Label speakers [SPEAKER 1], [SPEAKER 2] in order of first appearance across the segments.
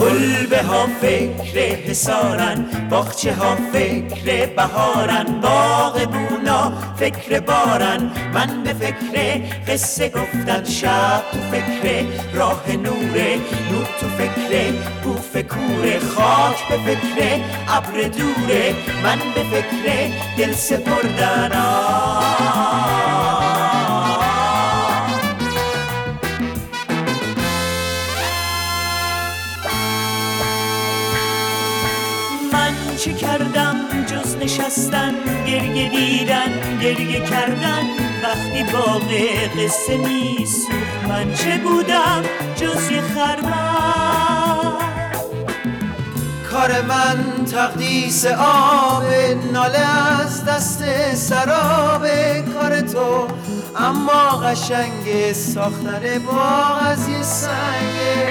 [SPEAKER 1] کلبه ها فکر حسارن، باغچه ها فکر بهارن، باغبونا فکر بارن، من به فکر قصه گفتن، شب تو فکر راه نوره، نور تو فکر بوف کوره، خاک به فکر ابر دوره، من به فکر دل سپردن. چه کردم جز نشستن، گریه دیدن، گریه کردن، وقتی باغ قصه می سوخت، من چه بودم جز یه خرمن.
[SPEAKER 2] کار من تقدیس آب، ناله از دست سراب کار تو، اما قشنگ ساختن باغ از یه سنگه.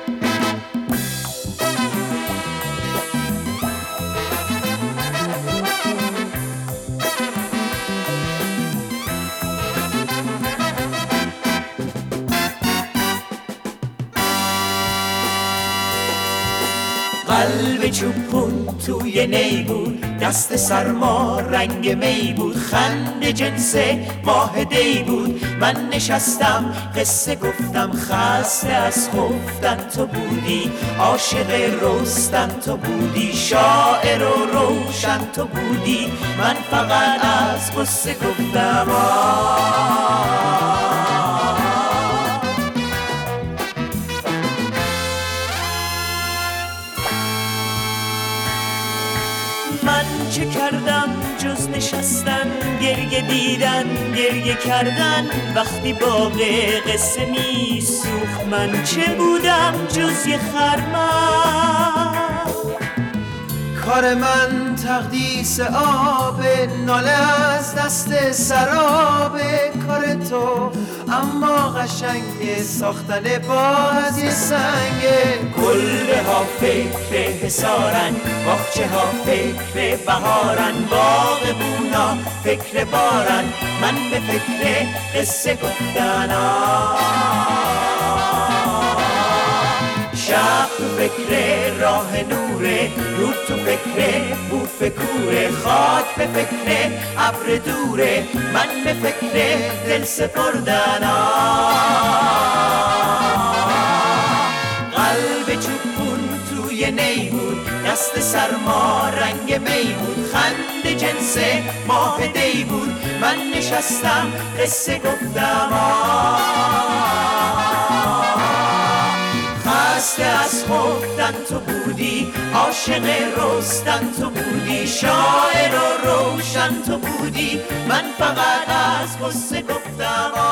[SPEAKER 1] قلب چوبون توی نی بود، دست سرما رنگ می بود، خنده جنس ماه دی بود، من نشستم قصه گفتم، خسته از خفتن تو بودی، عاشق رستن تو بودی، شاعر و روشن تو بودی، من فقط از قصه گفتم. من چه کردم جز نشستن، گریه دیدن، گریه کردن، وقتی باغ قصه می سوخت، من چه بودم جز یه خرمن.
[SPEAKER 2] کار من تقدیس آب، ناله از دست سراب کار تو، اما قشنگ ساختن باغ از یه سنگه.
[SPEAKER 1] کلبه ها فکر حسارن، باغچه ها فکر بهارن، باغبونا فکر بارن، من به فکر قصه گفتن. شب تو فکر راه نوره، نور تو فکر بوف کوره، خاک به فکر ابر دوره، من به فکر دل سپردن. قلب چوبون توی نی بود، دست سرما رنگ می بود، خنده جنس ماه دی بود، من نشستم قصه گفتم. خسته از خفتن تو بودی، عاشق رستن تو بودی، شاعر و روشن تو بودی، من فقط از قصه گفتم.